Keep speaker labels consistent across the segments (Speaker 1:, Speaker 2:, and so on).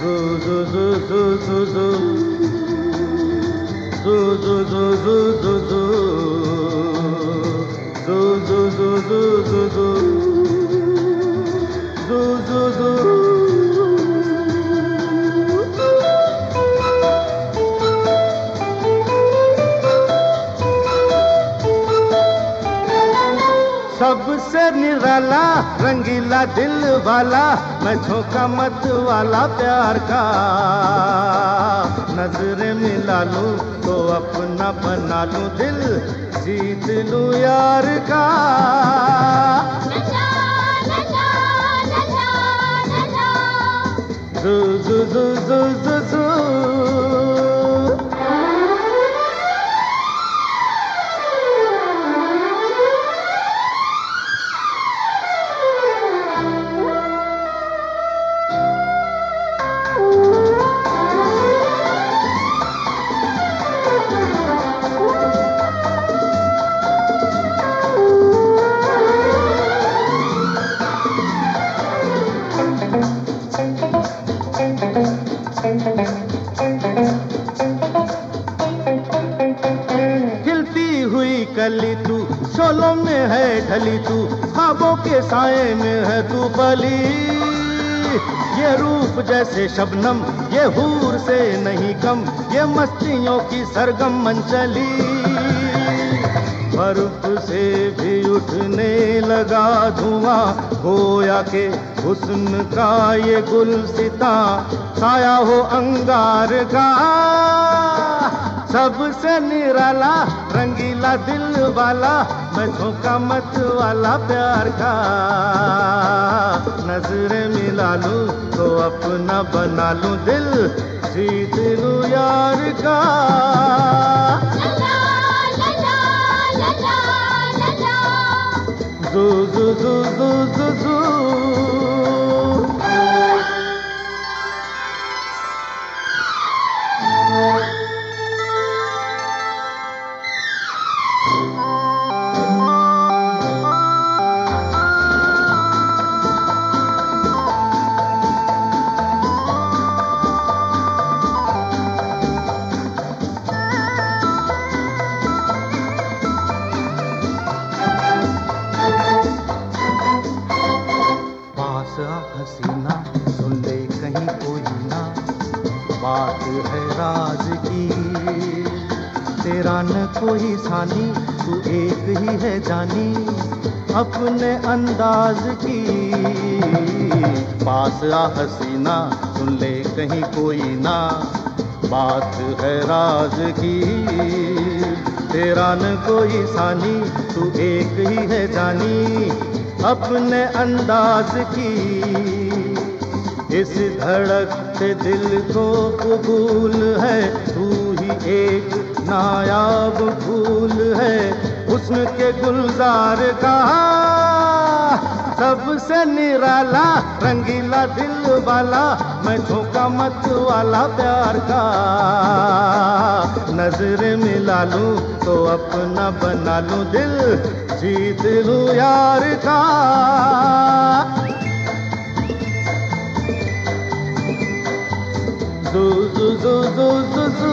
Speaker 1: zu zu zu zu zu zu zu zu zu zu zu zu zu zu zu सबसे निराला रंगीला दिल वाला मैं झोंका मत वाला प्यार का नजरें मिला लूं तो अपना बना लूं दिल जीत लूं यार का जू जू जू जू जू जू खिलती हुई कली तू शोलों में है ढली तू ख्वाबों के साए में है तू पली ये रूप जैसे शबनम ये हूर से नहीं कम ये मस्तियों की सरगम मंचली बर्फ से भी उठने लगा धुआं गोया के हुस्न का ये गुलसिता साया हो अंगार का सबसे निराला रंगीला दिल वाला मैं झोंका मत वाला प्यार का नजरें मिला लूं तो अपना बना लूं दिल जीत लूं यार का जू जू जू जू जू जू हसीना सुन ले कहीं कोई ना बात है राज की तेरा न कोई सानी तू एक ही है जानी अपने अंदाज की पास आ हसीना सुन ले कहीं कोई ना बात है राज की तेरा न कोई सानी तू एक ही है जानी अपने अंदाज की इस धड़कते दिल को कबूल है तू ही एक नायाब फूल है हुस्न के गुलजार का सबसे निराला रंगीला दिल वाला मैं झोंका मत वाला प्यार का नजरें मिला लूं तो अपना बना लूं दिल जीत लूं यार का जू जू जू जू जू जू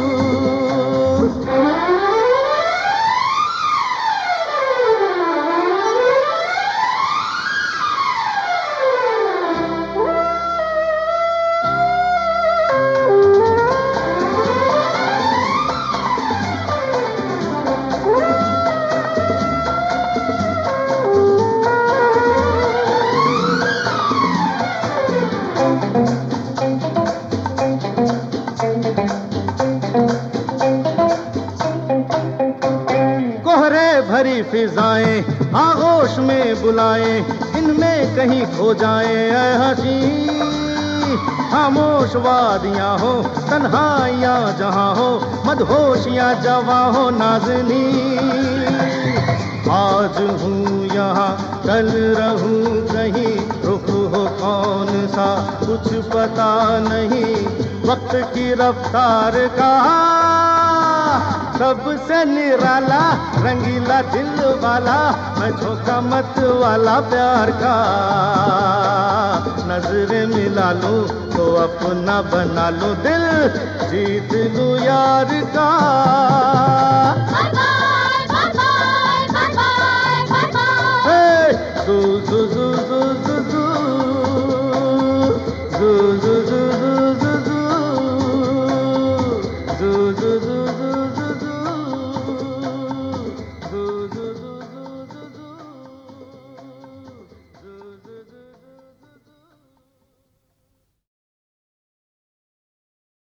Speaker 1: भरी फिजाएं आगोश में बुलाएं इनमें कहीं खो जाए ऐ हसी खामोश वादियां हो तन्हाइयां जहां हो मदहोशियां जवां हो नाज़नी आज हूँ यहाँ कल रहूँ कहीं रुख हो कौन सा कुछ पता नहीं वक्त की रफ्तार का सबसे निराला रंगीला दिल वाला, मैं झोंका मत वाला प्यार का। नजरें मिला लूं तो अपना बना लूं, दिल जीत लूं यार का। Zoo zoo zoo zoo zoo zoo zoo zoo zoo zoo zoo zoo zoo zoo zoo zoo zoo